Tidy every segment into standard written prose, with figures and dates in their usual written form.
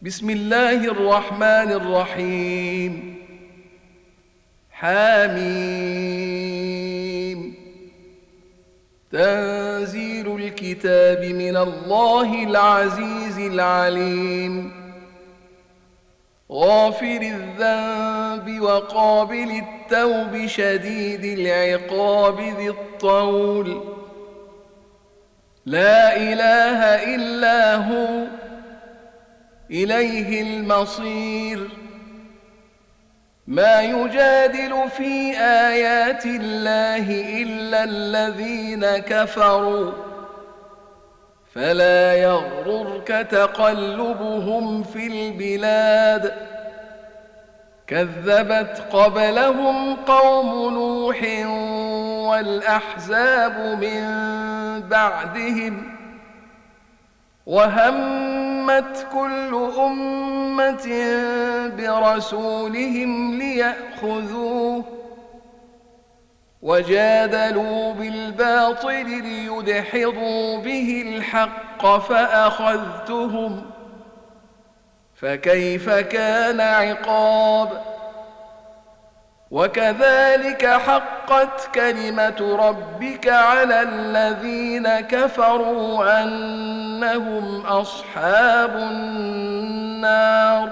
بسم الله الرحمن الرحيم. حميم. تنزيل الكتاب من الله العزيز العليم. غافر الذنب وقابل التوب شديد العقاب ذي الطول. لا إله إلا هو إليه المصير. ما يجادل في آيات الله إلا الذين كفروا فلا يغررك تقلبهم في البلاد. كذبت قبلهم قوم نوح والأحزاب من بعدهم وهمت كل أمة برسولهم ليأخذوه وجادلوا بالباطل ليدحضوا به الحق فأخذتهم فكيف كان عقاب. وكذلك حقت كلمة ربك على الذين كفروا أنهم أصحاب النار.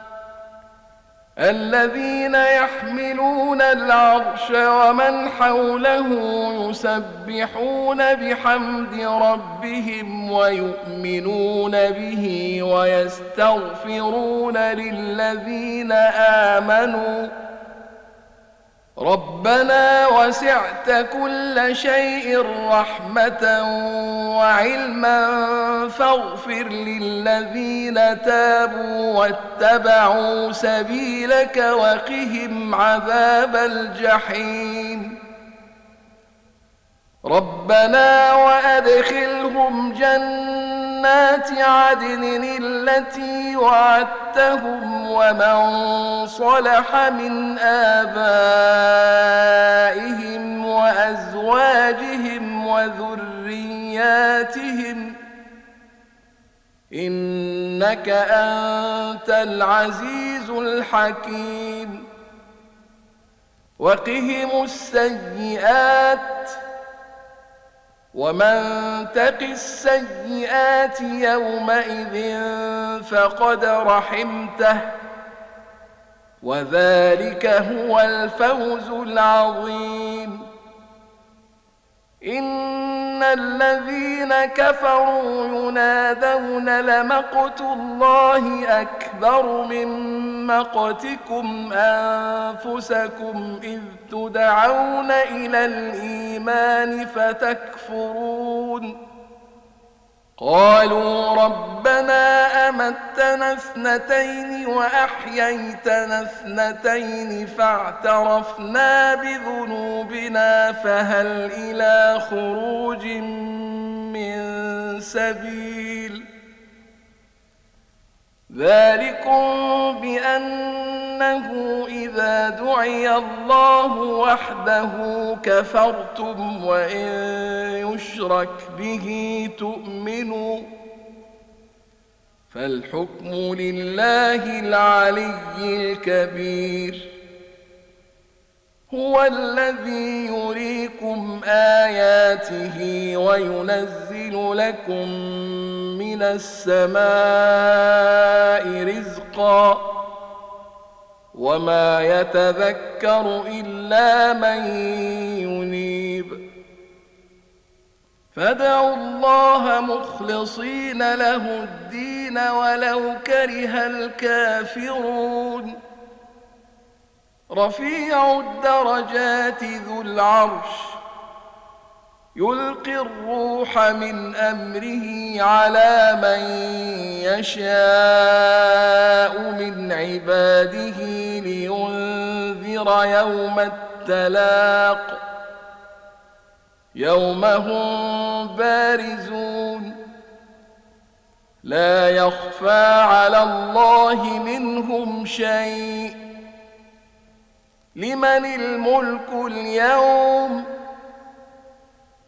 الذين يحملون العرش ومن حوله يسبحون بحمد ربهم ويؤمنون به ويستغفرون للذين آمنوا ربنا وسعت كل شيء رحمة وعلما فاغفر للذين تابوا واتبعوا سبيلك وقهم عذاب الجحيم. ربنا وأدخلهم جنات عدن التي وعدتهم ومن صلح من آبائهم وأزواجهم وذرياتهم إنك أنت العزيز الحكيم. وقهم السيئات ومن تق السيئات يومئذ فقد رحمته وذلك هو الفوز العظيم. إن الذين كفروا ينادون لمقت الله أكبر من مقتكم أنفسكم إذ تدعون إلى الإيمان فتكفرون. قالوا ربنا أمتنا اثنتين وأحييتنا اثنتين فاعترفنا بذنوبنا فهل إلى خروج من سبيل. ذلكم بأنه إذا دعي الله وحده كفرتم وإن يشرك به تؤمنوا فالحكم لله العلي الكبير. هو الذي يريكم آياته وينزل لكم من السماء رزقا وما يتذكر إلا من ينيب. فادعوا الله مخلصين له الدين ولو كره الكافرون. رفيع الدرجات ذو العرش يلقي الروح من أمره على من يشاء من عباده لينذر يوم التلاق يوم هم بارزون لا يخفى على الله منهم شيء. لمن الملك اليوم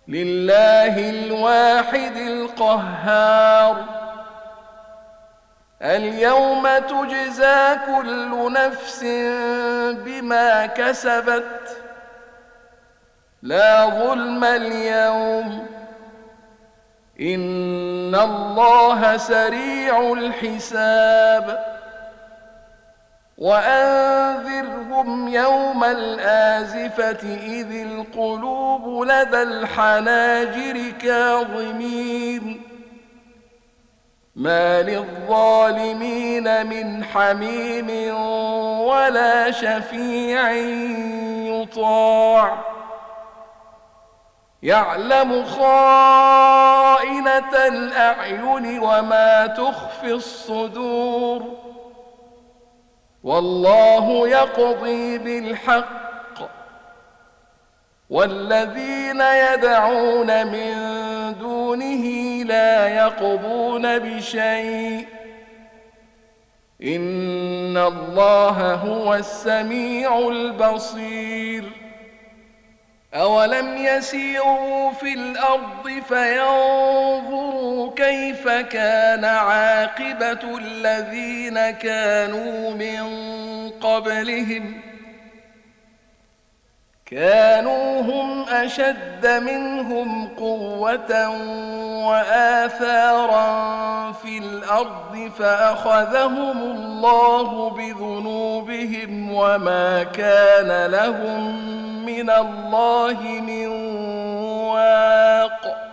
لله الواحد القهار. اليوم تجزى كل نفس بما كسبت لا ظلم اليوم إن الله سريع الحساب وأنذرهم يوم الآزفة إذ القلوب لدى الحناجر كاظمين ما للظالمين من حميم ولا شفيع يطاع يعلم خائنة الأعين وما تخفي الصدور والله يقضي بالحق والذين يدعون من دونه لا يقضون بشيء إن الله هو السميع البصير أولم يسيروا في الأرض فينظروا كيف كان عاقبة الذين كانوا من قبلهم كانوا هم أشد منهم قوة وآثارا في الأرض فأخذهم الله بذنوبهم وما كان لهم من الله من واق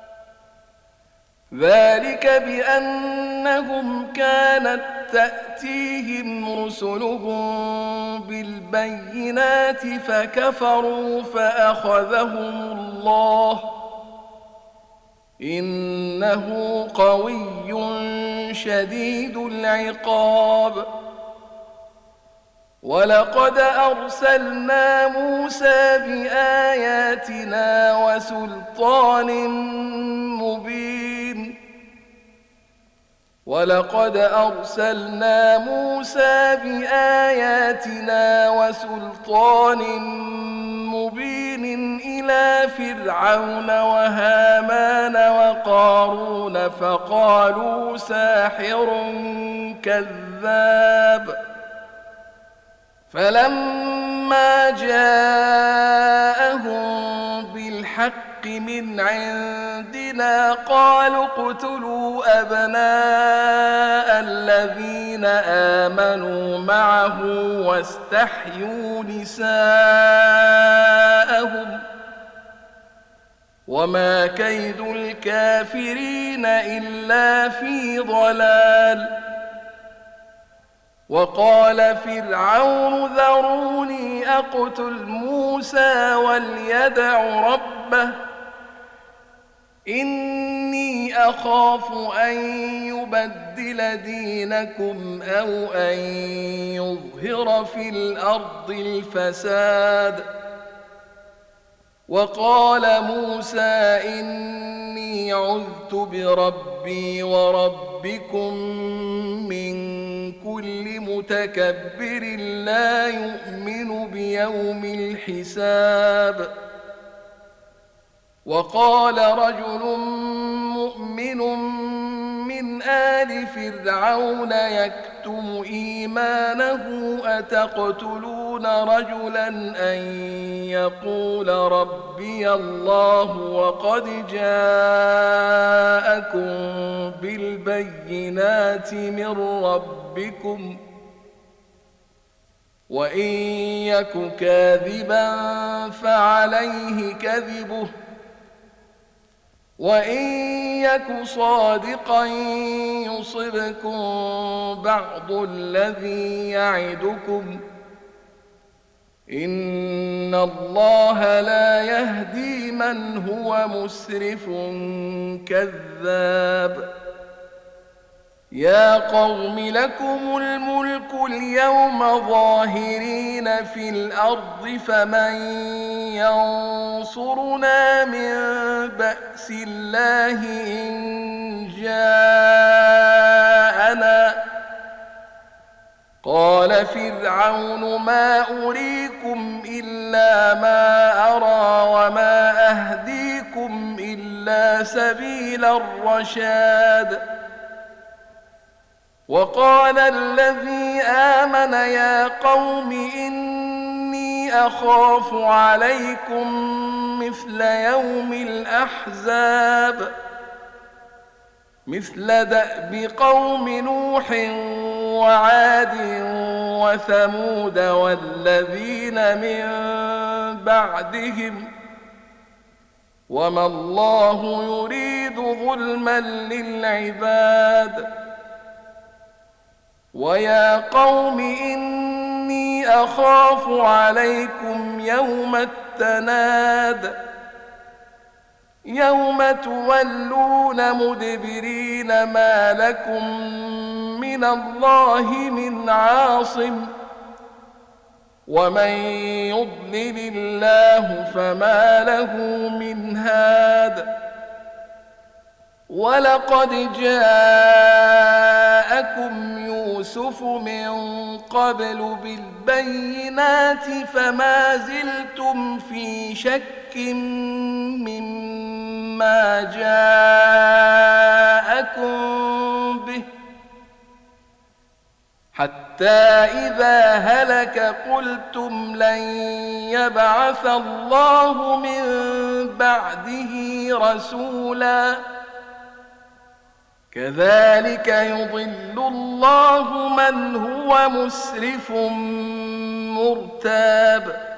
ذلك بأنهم كانت تأتيهم رسلهم بالبينات فكفروا فأخذهم الله إنه قوي شديد العقاب ولقد أرسلنا موسى بآياتنا وسلطان مبين ولقد أرسلنا موسى بآياتنا وسلطان مبين إلى فرعون وهامان وقارون فقالوا ساحر كذاب فلما جاءهم بالحق من عندنا قالوا اقتلوا أبناء الذين آمنوا معه واستحيوا نساءهم وما كيد الكافرين إلا في ضلال وقال فرعون ذروني أقتل موسى وليدع ربه إني أخاف أن يبدل دينكم أو أن يظهر في الأرض الفساد وقال موسى إني عذت بربي وربكم من كل متكبر لا يؤمن بيوم الحساب وقال رجل مؤمن من آل فرعون يكتم إيمانه أتقتلون رجلا أن يقول ربي الله وقد جاءكم بالبينات من ربكم وإن يك كاذبا فعليه كذبه وإن يك صادقا يصبكم بعض الذي يعدكم إن الله لا يهدي من هو مسرف كذاب يا قوم لكم الملك اليوم ظاهرين في الأرض فمن ينصرنا من بأس الله إن جاءنا قال فرعون ما أريكم إلا ما أرى وما أهديكم إلا سبيل الرشاد وقال الذي آمن يا قوم إني أخاف عليكم مثل يوم الأحزاب مثل دأب قوم نوح وعاد وثمود والذين من بعدهم وما الله يريد ظلما للعباد ويا قوم إني أخاف عليكم يوم التناد يوم تولون مدبرين ما لكم من الله من عاصم ومن يضلل الله فما له من هاد ولقد جاءكم يوسف من قبل بالبينات فما زلتم في شك مما جاءكم به حتى إذا هلك قلتم لن يبعث الله من بعده رسولا كذلك يضل الله من هو مسرف مرتاب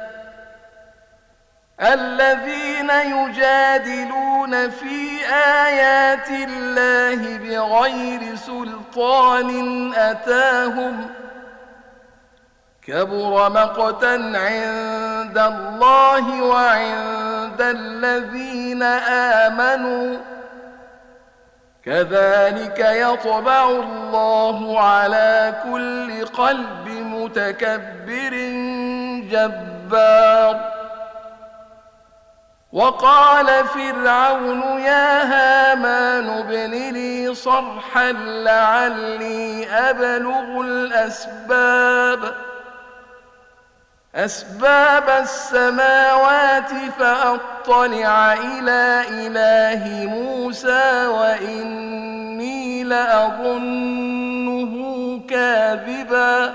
الذين يجادلون في آيات الله بغير سلطان أتاهم كبر مقتا عند الله وعند الذين آمنوا كذلك يطبع الله على كل قلب متكبر جبار وقال فرعون يا هامان ابن لي صرحا لعلي أبلغ أسباب السماوات فأطلع إلى إله موسى وإني لأظنه كاذبا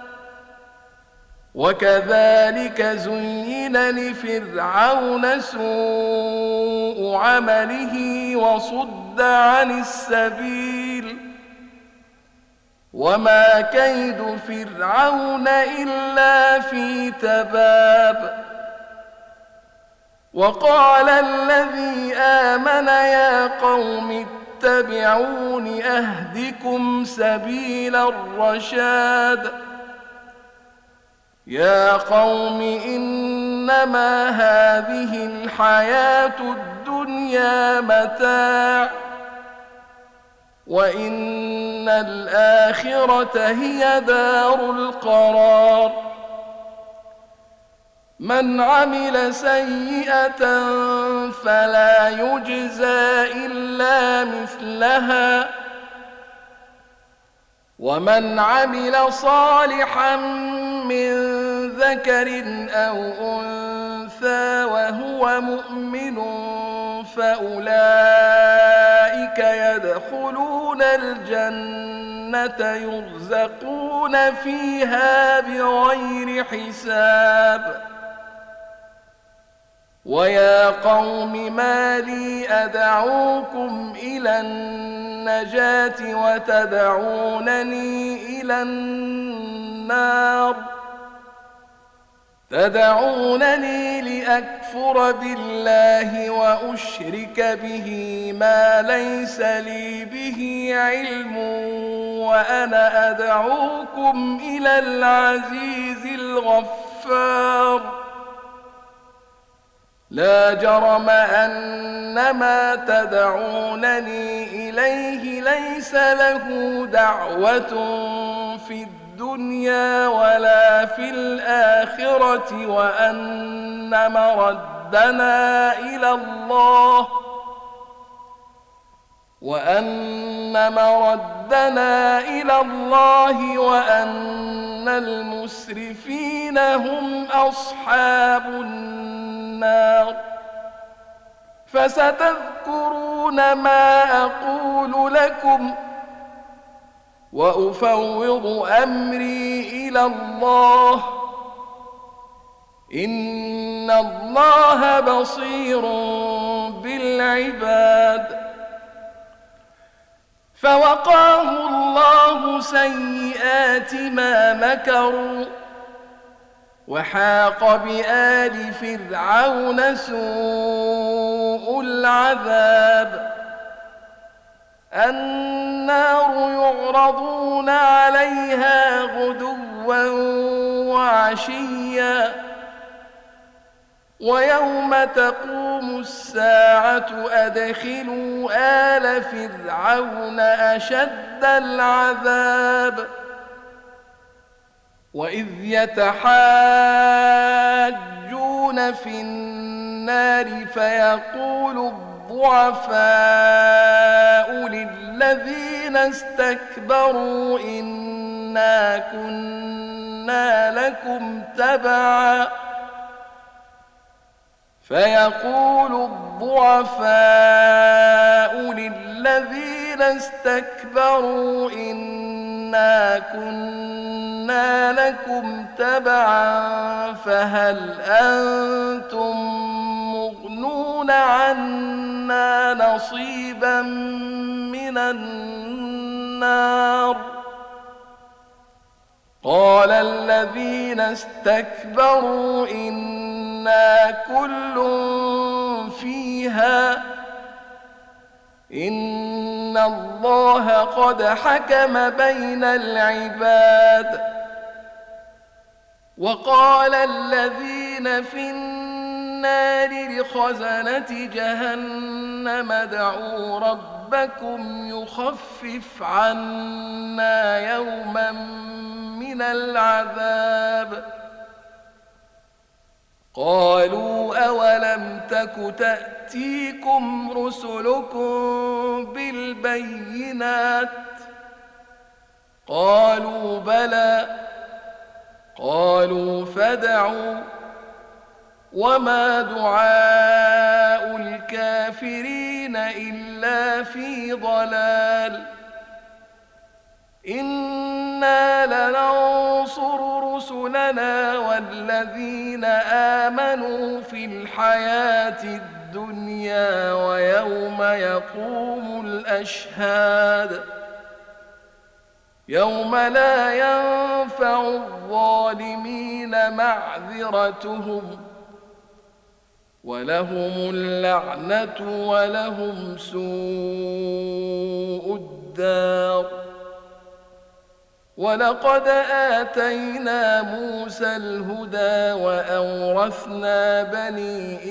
وكذلك زين لفرعون سوء عمله وصد عن السبيل وما كيد فرعون إلا في تباب وقال الذي آمن يا قوم اتبعون أهدكم سبيل الرشاد يا قوم إنما هذه الحياة الدنيا متاع وإن الآخرة هي دار القرار من عمل سيئة فلا يجزى إلا مثلها ومن عمل صالحا من ذكر أو أنثى وهو مؤمن فأولئك يدخلون الجنة يرزقون فيها بغير حساب ويا قوم ما لي أدعوكم إلى النجاة وتدعونني إلى النار تدعونني لأكفر بالله وأشرك به ما ليس لي به علم وأنا أدعوكم إلى العزيز الغفار لا جرم أن ما تدعونني إليه ليس له دعوة في الدنيا ولا في الآخرة وأن مردنا إلى الله وأن المسرفين هم أصحاب النار فستذكرون ما أقول لكم وأفوض أمري إلى الله إن الله بصير بالعباد. فوقاه الله سيئات ما مكروا وحاق بآل فرعون سوء العذاب. النار يعرضون عليها غدوا وعشيا ويوم تقوم الساعة أدخلوا آل فرعون أشد العذاب. وإذ يتحاجون في النار فيقول الضعفاء للذين استكبروا إنا كنا لكم تبعا فهل أنتم مغنون عنا نصيبا من النار؟ قال الذين استكبروا إنا كل فيها إن الله قد حكم بين العباد. وقال الذين في النار لخزنة جهنم ادعوا ربكم يخفف عنا يوما من العذاب. قالوا أولم تك تأتيكم رسلكم بالبينات؟ قالوا بلى. قالوا فادعوا وما دعاء الكافرين إلا في ضلال. إنا لننصر رسلنا والذين آمنوا في الحياة الدنيا ويوم يقوم الأشهاد يوم لا ينفع الظالمين معذرتهم ولهم اللعنة ولهم سوء الدار. ولقد آتينا موسى الهدى وأورثنا بني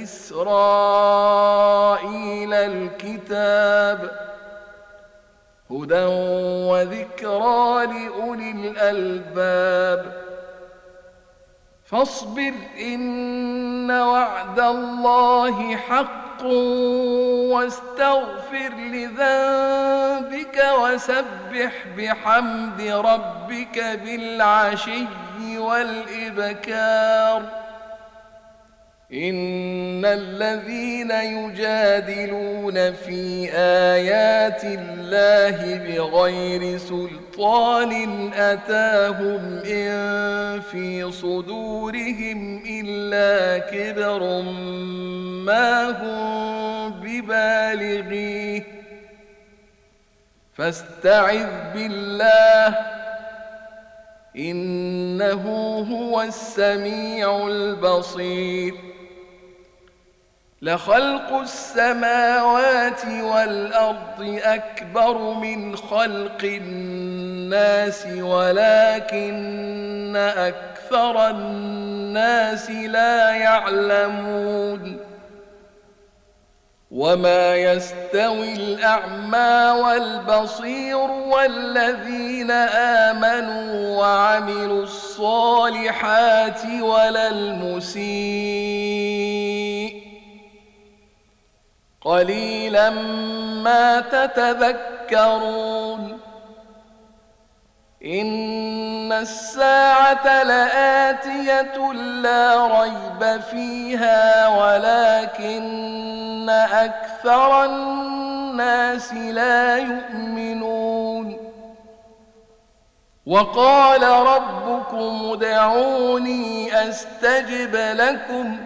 إسرائيل الكتاب هدى وذكرى لأولي الألباب. فاصبر إن وعد الله حق واستغفر لذنبك وسبح بحمد ربك بالعشي والإبكار. إن الذين يجادلون في آيات الله بغير سلطان أتاهم إن في صدورهم إلا كبر ما هم ببالغيه فاستعذ بالله إنه هو السميع البصير. لخلق السماوات والأرض أكبر من خلق الناس ولكن أكثر الناس لا يعلمون. وما يستوي الأعمى والبصير والذين آمنوا وعملوا الصالحات ولا المسيء قليلا ما تتذكرون. إن الساعة لآتية لا ريب فيها ولكن أكثر الناس لا يؤمنون. وقال ربكم ادعوني أستجب لكم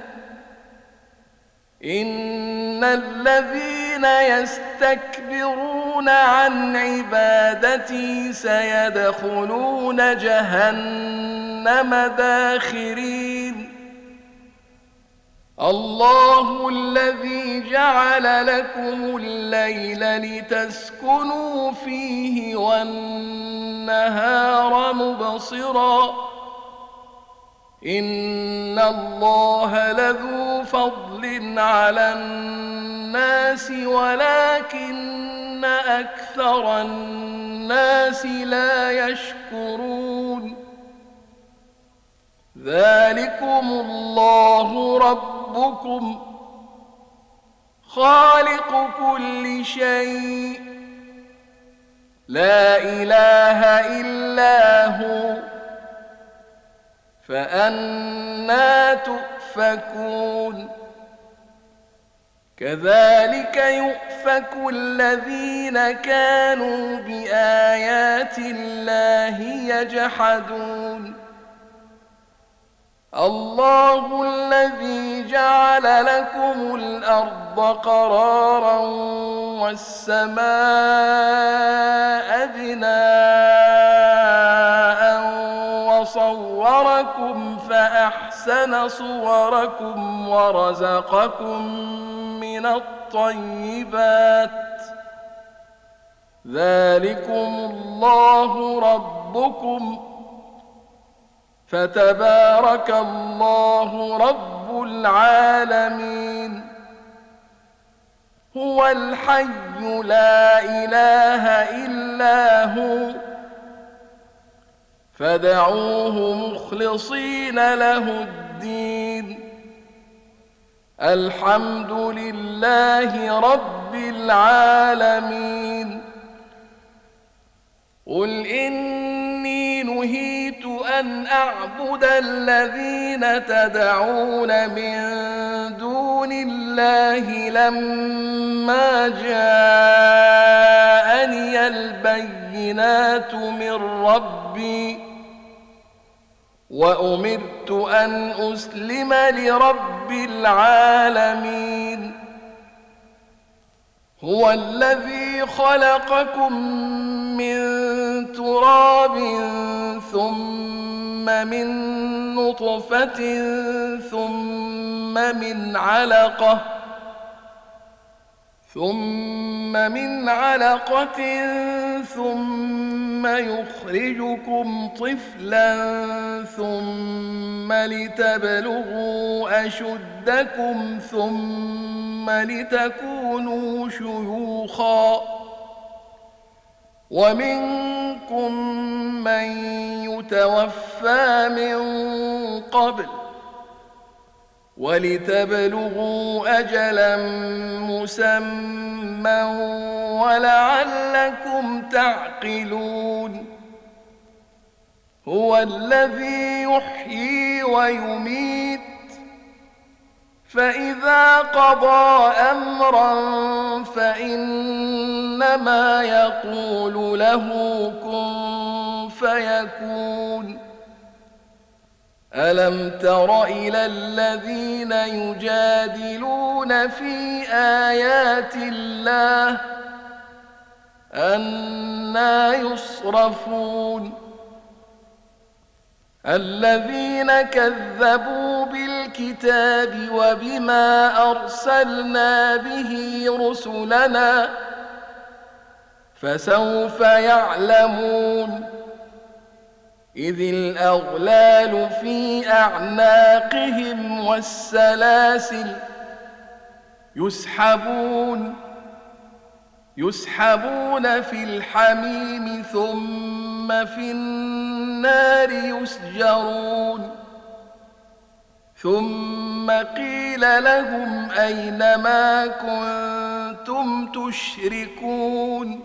إن الذين يستكبرون عن عبادتي سيدخلون جهنم داخرين الله الذي جعل لكم الليل لتسكنوا فيه والنهار مبصرا إن الله لذو فضل على الناس ولكن أكثر الناس لا يشكرون ذلكم الله ربكم خالق كل شيء لا إله إلا هو فأنى تؤفكون كذلك يؤفك الذين كانوا بآيات الله يجحدون الله الذي جعل لكم الأرض قرارا والسماء بناء وصوركم فأحسن صوركم ورزقكم من الطيبات ذلكم الله ربكم فتبارك الله رب العالمين هو الحي لا إله إلا هو فادعوه مخلصين له الدين الحمد لله رب العالمين قل إني نهيت أن أعبد الذين تدعون من دون الله لما جاءني البينات من ربي وأمرت أن أسلم لرب العالمين هو الذي خلقكم من تراب ثم من نطفة ثم من علقة ثم يخرجكم طفلا ثم لتبلغوا أشدكم ثم لتكونوا شيوخا ومنكم من يتوفى من قبل ولتبلغوا أجلا مسمى ولعلكم تعقلون هو الذي يحيي ويميت فإذا قضى أمرا فإنما يقول له كن فيكون ألم تر إلى الذين يجادلون في آيات الله أنى يصرفون الذين كذبوا بالكتاب وبما أرسلنا به رسلنا فسوف يعلمون إذ الأغلال في أعناقهم والسلاسل يسحبون في الحميم ثم في النار يسجرون ثم قيل لهم أين ما كنتم تشركون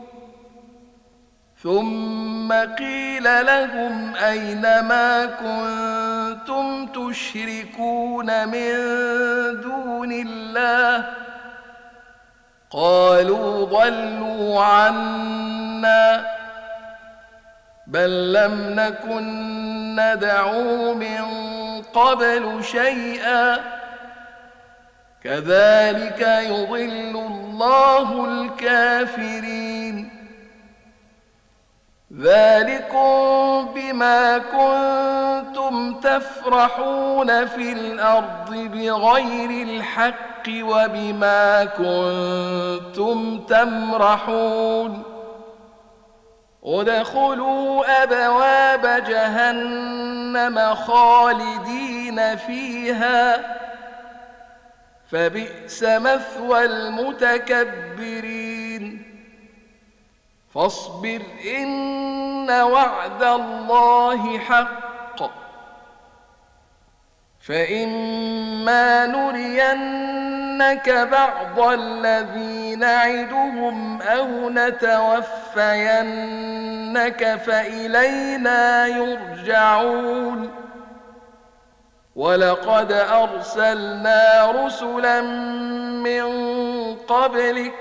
ثم قيل لهم أين ما كنتم تشركون من دون الله قالوا ضلوا عنا بل لم نكن ندعو من قبل شيئا كذلك يضل الله الكافرين ذلكم بما كنتم تفرحون في الأرض بغير الحق وبما كنتم تمرحون ادخلوا أبواب جهنم خالدين فيها فبئس مثوى المتكبرين فاصبر إن وعد الله حق فإما نرينك بعض الذي نعدهم أو نتوفينك فإلينا يرجعون ولقد أرسلنا رسلا من قبلك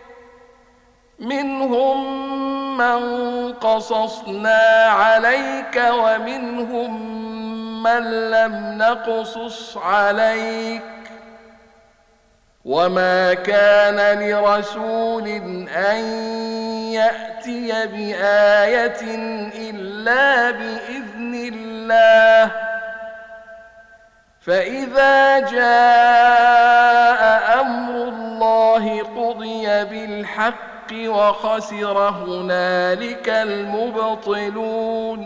منهم من قصصنا عليك ومنهم من لم نقصص عليك وما كان لرسول أن يأتي بآية إلا بإذن الله فإذا جاء أمر الله قضي بالحق وخسر هنالك المبطلون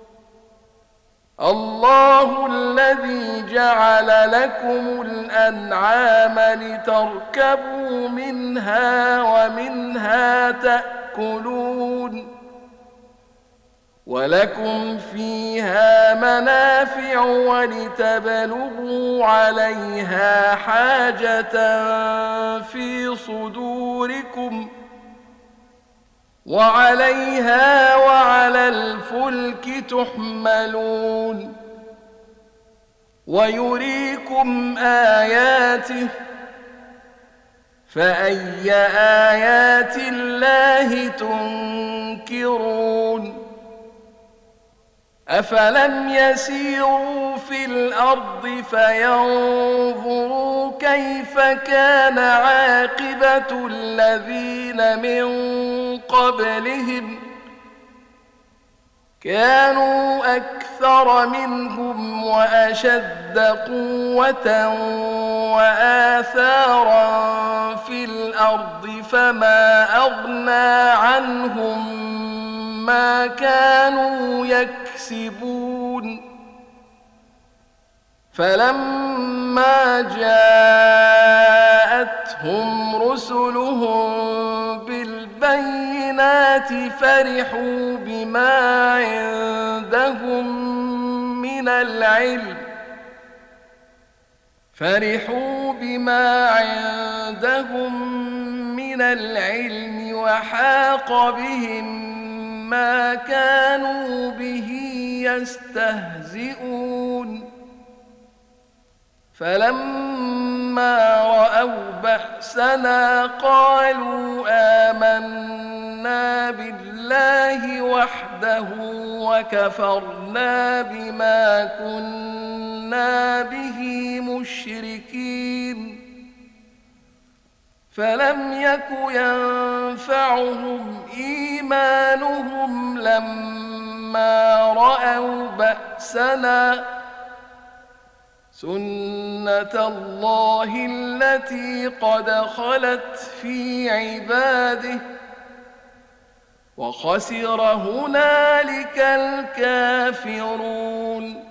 الله الذي جعل لكم الأنعام لتركبوا منها ومنها تأكلون ولكم فيها منافع ولتبلغوا عليها حاجة في صدوركم وعليها وعلى الفلك تحملون ويريكم آياته فأي آيات الله تنكرون أفلم يسيروا في الأرض فينظروا كيف كان عاقبة الذين من قبلهم كانوا أكثر منهم وأشد قوة وآثارا في الأرض فما أغنى عنهم ما كانوا يكسبون فلما جاءتهم رسلهم بالبينات فرحوا بما عندهم من العلم وحاق بهم ما كانوا به يستهزئون فلما رأوا بأسنا قالوا آمنا بالله وحده وكفرنا بما كنا به مشركين فلم يك ينفعهم إيمانهم لما رأوا بأسنا سنة الله التي قد خلت في عباده وخسر هنالك الكافرون